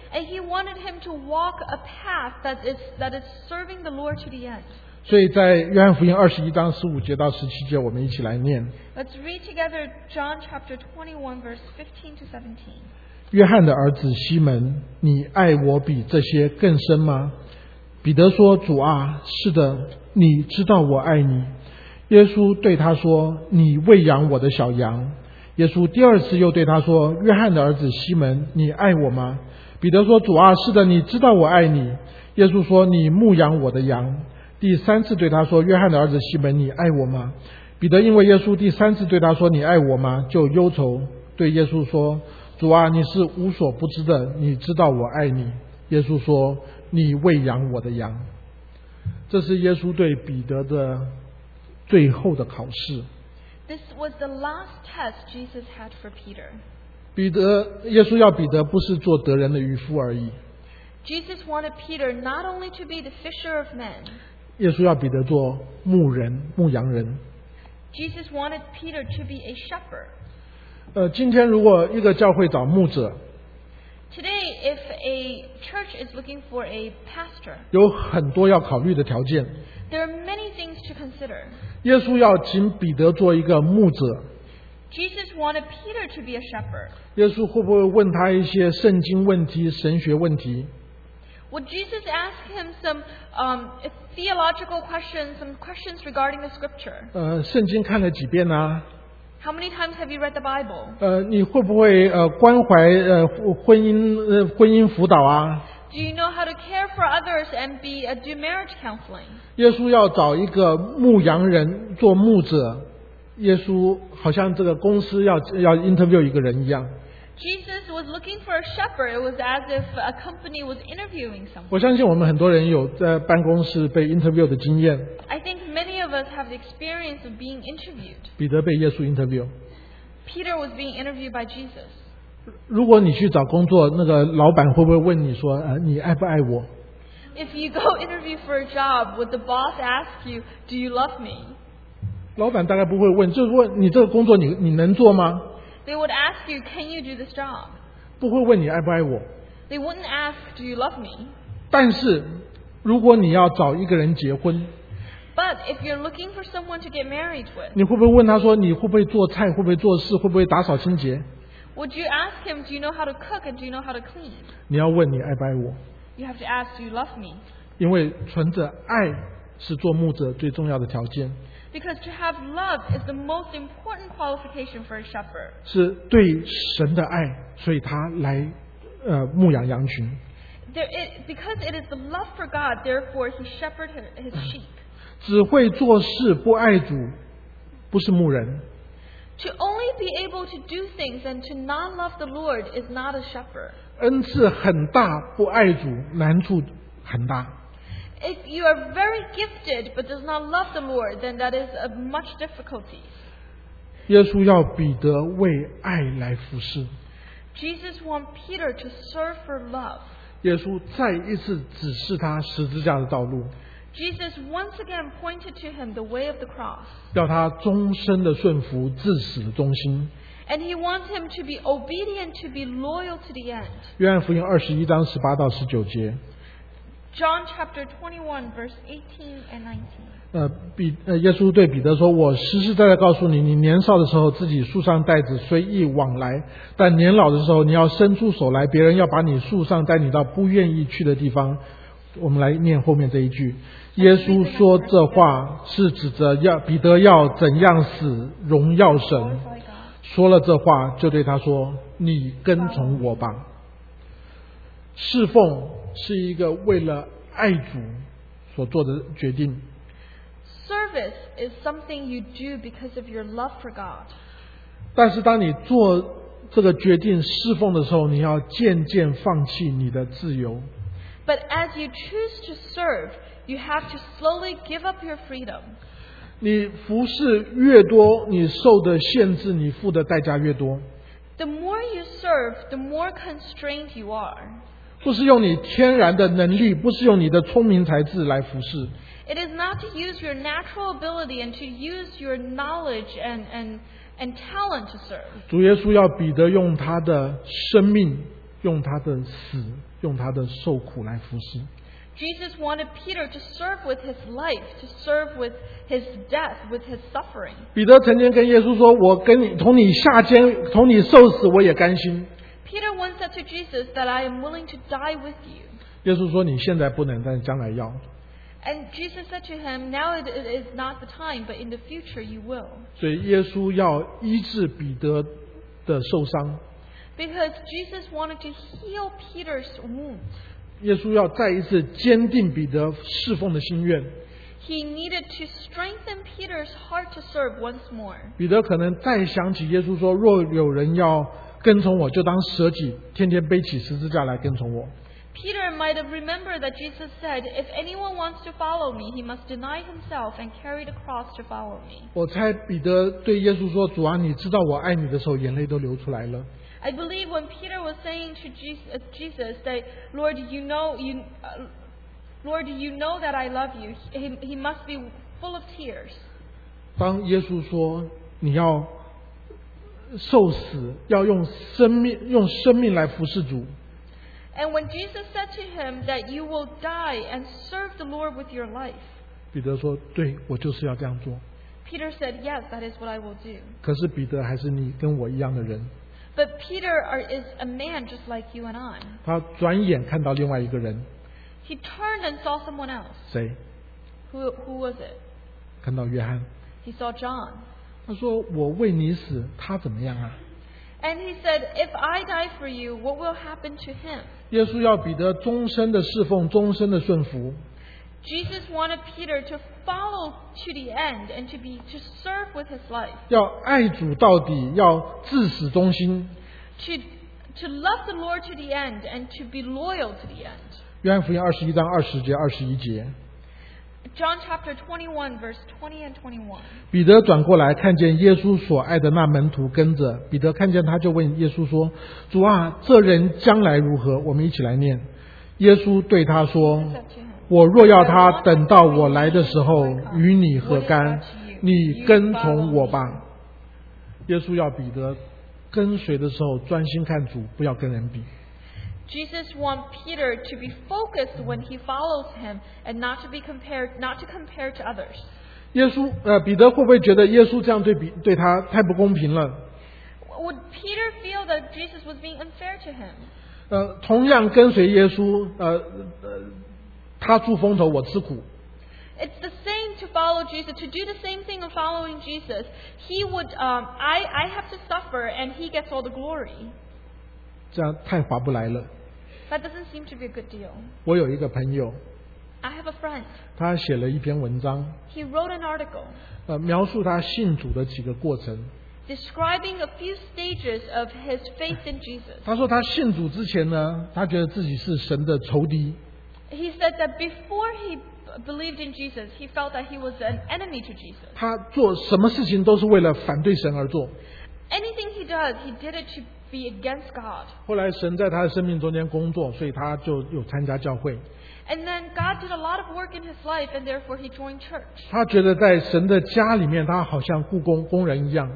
And he wanted him to walk a path that is, that is serving the Lord to the end. 所以在约翰福音二十一章十五节到十七节，我们一起来念。 Let's read together John chapter twenty-one, verse fifteen to seventeen. 约翰的儿子西门，你爱我比这些更深吗？彼得说：主啊，是的，你知道我爱你。耶稣对他说：你喂养我的小羊。耶稣第二次又对他说：约翰的儿子西门，你爱我吗？彼得说：主啊，是的，你知道我爱你。耶稣说：你牧养我的羊。第三次对他说：约翰的儿子西门，你爱我吗？彼得因为耶稣第三次对他说：你爱我吗？就忧愁，对耶稣说：主啊，你是无所不知的，你知道我爱你。耶稣说：你喂养我的羊。这是耶稣对彼得的最后的考试。 This was the last test Jesus had for Peter. 彼得，耶稣要彼得不是做得人的渔夫而已， Jesus wanted Peter not only to be the fisher of men, 耶稣要彼得做牧人、牧羊人。 Jesus wanted Peter to be a shepherd. 呃，今天如果一个教会找牧者， Today, if a church is looking for a pastor, 有很多要考虑的条件。 there are many things to consider. 耶稣要请彼得做一个牧者， Jesus wanted Peter to be a shepherd. 耶稣会不会问他一些圣经问题、神学问题？ Would Jesus ask him some um, theological questions, some questions regarding the scripture? 呃，圣经看了几遍啊？ How many times have you read the Bible? 呃，你会不会呃关怀呃婚姻呃婚姻辅导啊？ Do you know how to care for others and be uh, do marriage counseling? 耶稣要找一个牧羊人做牧者，耶稣好像这个公司要要 interview 一个人一样。 Jesus was looking for a shepherd. It was as if a company was interviewing someone. 我相信我们很多人有在办公室被 interview 的经验。 I think many of us have the experience of being interviewed. 彼得被耶稣 interview。 Peter was being interviewed by Jesus. 如果你去找工作，那个老板会不会问你说，呃，你爱不爱我？ If you go interview for a job, would the boss ask you, "Do you love me?" 老板大概不会问，就是问你这个工作你你能做吗？ They would ask you, "Can you do this job?" 不会问你爱不爱我。 They wouldn't ask, "Do you love me?" 但是如果你要找一个人结婚， But if you're looking for someone to get married with, 你会不会问他说，你会不会做菜，会不会做事，会不会打扫清洁？ would you ask him, "Do you know how to cook and do you know how to clean?" 你要问你爱不爱我， You have to ask, "Do you love me?" 因为存着爱是做牧者最重要的条件， Because to have love is the most important qualification for a shepherd. 是对神的爱，所以他来呃牧养羊群。 There, it, because it is the love for God, therefore he shepherded his sheep. 只会做事不爱主，不是牧人。 To only be able to do things and to not love the Lord is not a shepherd. 恩赐很大，不爱主，难处很大。 If you are very gifted but does not love the Lord, then that is a much difficulty. 耶稣要彼得为爱来服侍。 Jesus wants Peter to serve for love. 耶稣再一次指示他十字架的道路， Jesus once again pointed to him the way of the cross. 要他终身的顺服，至死的忠心。 And he wants him to be obedient, to be loyal to the end. 约翰福音二十一章十八到十九节， John chapter twenty-one, verse eighteen and nineteen. 呃，彼呃，耶稣对彼得说：“我实实在在告诉你，你年少的时候自己束上带子，随意往来；但年老的时候，你要伸出手来，别人要把你束上，带你到不愿意去的地方。”我们来念后面这一句。耶稣说这话是指着要彼得要怎样死，荣耀神。 Glorify God. 说了这话，就对他说：“你跟从我吧。”侍奉是一个为了爱主所做的决定。 Service is something you do because of your love for God. 但是当你做这个决定侍奉的时候，你要渐渐放弃你的自由。 But as you choose to serve, you have to slowly give up your freedom. 你服侍越多，你受的限制，你付的代价越多。 The more you serve, the more constrained you are. 不是用你天然的能力，不是用你的聪明才智来服侍， It is not to use your natural ability and to use your knowledge and, and, and talent to serve. 主耶稣要彼得用他的生命，用他的死用他的受苦来服侍。 Jesus wanted Peter to serve with his life, to serve with his death, with his suffering. 彼得曾经跟耶稣说：“我跟你同你下监，同你受死，我也甘心。” Peter once said to Jesus that I am willing to die with you. 耶稣说：“你现在不能，但是将来要。” And Jesus said to him, now it is not the time, but in the future you will. 所以耶稣要医治彼得的受伤。 Because Jesus wanted to heal Peter's wounds. 耶稣要再一次坚定彼得侍奉的心愿。 He needed to strengthen Peter's heart to serve once more. 彼得可能再想起耶稣说：“若有人要跟从我，就当舍己，天天背起十字架来跟从我。” Peter might have remembered that Jesus said, if anyone wants to follow me, he must deny himself and carry the cross to follow me. 我猜彼得对耶稣说：“主啊，你知道我爱你的时候，眼泪都流出来了。” I believe when Peter was saying to Jesus that, Lord, you know, you, uh, Lord, you know that I love you, he, he must be full of tears. 当耶稣说你要受死，要用生命用生命来服侍主， And when Jesus said to him that you will die and serve the Lord with your life, 彼得说：“对，我就是要这样做。” Peter said, yes, that is what I will do. 可是彼得还是你跟我一样的人， But Peter are, is a man just like you and I. 他转眼看到另外一个人， He turned and saw someone else. 谁？ Who, who was it? 看到约翰。 He saw John. 他说：“我为你死，他怎么样啊？” And he said, if I die for you, what will happen to him? 耶稣要彼得终身的侍奉，终身的顺服。 Jesus wanted Peter to follow to the end and to be to serve with his life. 要爱主到底，要至死忠心。 To, to love the Lord to the end and to be loyal to the end. 约翰福音二十一章二十节、二十一节。 John chapter twenty-one, verse twenty and twenty-one. 彼得转过来，看见耶稣所爱的那门徒跟着。彼得看见他，就问耶稣说：“主啊，这人将来如何？”我们一起来念。耶稣对他说：“我若要他等到我来的时候，与你何干？你跟从我吧。”耶稣要彼得跟随的时候专心看主，不要跟人比。 Jesus wants Peter to be focused when he follows him and not to be compared, not to compare to others. 耶稣呃，彼得会不会觉得耶稣这样对比对他太不公平了？ Would Peter feel that Jesus was being unfair to him? 呃，同样跟随耶稣，呃呃，他出风头，我吃苦。 It's the same to follow Jesus, to do the same thing of following Jesus. He would, um, I, I have to suffer and he gets all the glory. 这样太划不来了。 That doesn't seem to be a good deal. 我有一个朋友， I have a friend. 他写了一篇文章， He wrote an article 呃，描述他信主的几个过程。 describing a few stages of his faith in Jesus. 他说他信主之前呢，他觉得自己是神的仇敌。 He said that before he believed in Jesus, he felt that he was an enemy to Jesus. 他做什么事情都是为了反对神而做。 Anything he does, he did it to be against God. 后来神在他的生命中间工作，所以他就有参加教会。 And then God did a lot of work in his life, and therefore he joined church. 他觉得在神的家里面，他好像雇工工人一样。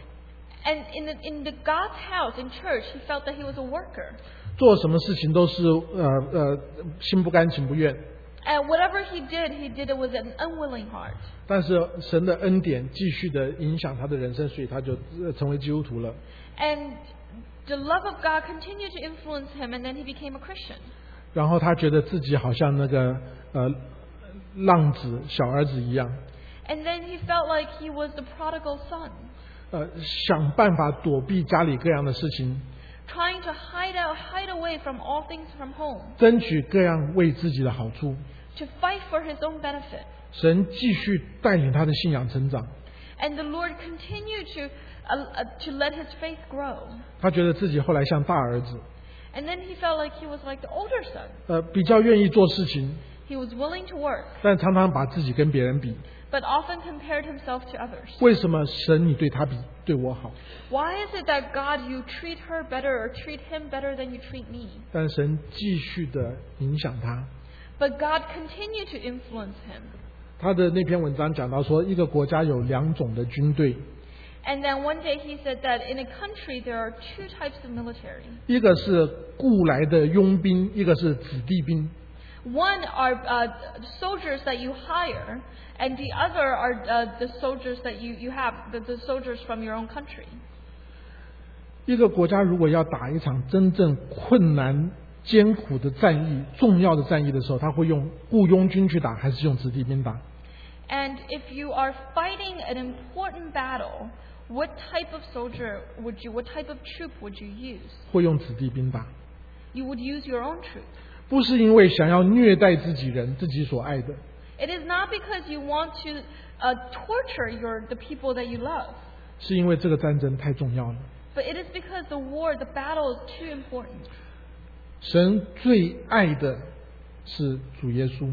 And in the, in the God's house, in church, he felt that he was a worker. 做什么事情都是呃呃心不甘情不愿。 And whatever he did, he did it with an unwilling heart. 但是神的恩典继续的影响他的人生，所以他就成为基督徒了。 And the love of God continued to influence him, and then he became a Christian. 然后他觉得自己好像那个呃浪子小儿子一样， And then he felt like he was the prodigal son, 呃想办法躲避家里各样的事情， trying to hide out, hide away from all things from home, 争取各样为自己的好处。 to fight for his own benefit. 神继续带领他的信仰成长， And the Lord continued to uh, uh, to let his faith grow. 他觉得自己后来像大儿子， And then he felt like he was like the older son. 呃比较愿意做事情， He was willing to work, 但常常把自己跟别人比。 but often compared himself to others. 为什么神你对他比对我好？ Why is it that God, you treat her better or treat him better than you treat me? 但神继续的影响他。 But God continued to influence him. 他的那篇文章讲到说，一个国家有两种的军队， And then one day he said that in a country there are two types of military. 一个是雇来的佣兵，一个是子弟兵。 One are uh, soldiers that you hire, and the other are uh, the soldiers that you, you have, the, the soldiers from your own country. 一个国家如果要打一场真正困难艰苦的战役、重要的战役的时候，他会用雇佣军去打，还是用子弟兵打？ And if you are fighting an important battle, what type of soldier would you, what type of troop would you use? 会用子弟兵打， You would use your own troop. 不是因为想要虐待自己人、自己所爱的， It is not because you want to uh, torture your, the people that you love, 是因为这个战争太重要了。 but it is because the war, the battle is too important. 神最爱的是主耶稣，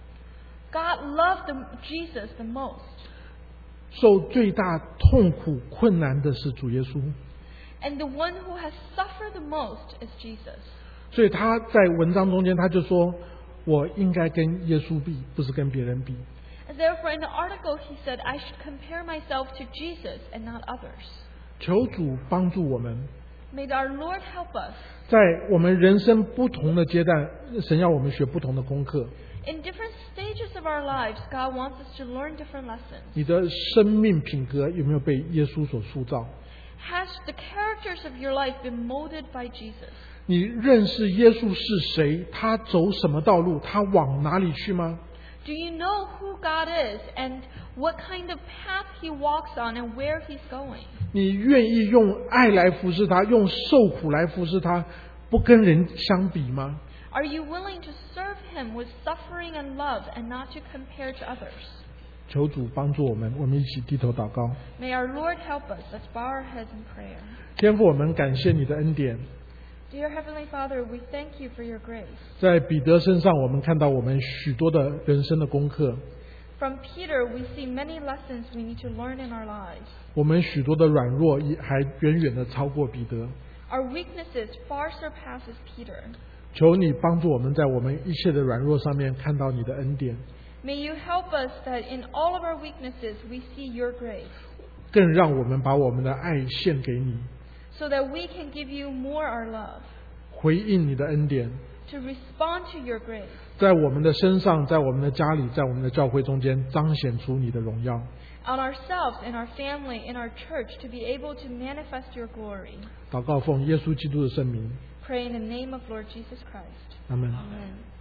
God loved the, Jesus the most. 受最大痛苦困难的是主耶稣， And the one who has suffered the most is Jesus. 所以他在文章中间他就说：“我应该跟耶稣比，不是跟别人比。” And therefore, in the article, he said, I should compare myself to Jesus and not others. 求主帮助我们， May our Lord help us. 在我们人生不同的阶段，神要我们学不同的功课。 In different stages of our lives, God wants us to learn different lessons. 你的生命品格有没有被耶稣所塑造？ Has the characters of your life been molded by Jesus? 你认识耶稣是谁？他走什么道路？他往哪里去吗？ Do you know who God is and what kind of path He walks on and where He's going? 你愿意用爱来服侍他，用受苦来服侍他，不跟人相比吗？ Are you willing to serve Him with suffering and love and not to compare to others? 求主帮助我们，我们一起低头祷告。 May our Lord help us. Let's bow our heads in prayer. 天父，我们感谢你的恩典。 Dear Heavenly Father, we thank you for your grace. 在彼得身上，我们看到我们许多的人生的功课， From Peter, we see many lessons we need to learn in our lives. 我们许多的软弱也还远远的超过彼得。 Our weaknesses far surpasses Peter. 求你帮助我们在我们一切的软弱上面看到你的恩典， May you help us that in all of our weaknesses we see your grace, 更让我们把我们的爱献给你， so that we can give you more our love, 回应你的恩典， to respond to your grace, 在我们的身上，在我们的家里，在我们的教会中间彰显出你的荣耀。 on ourselves, in our family, in our church, to be able to manifest your glory. 祷告奉耶稣基督的圣名， Pray in the name of Lord Jesus Christ. 阿门。 Amen.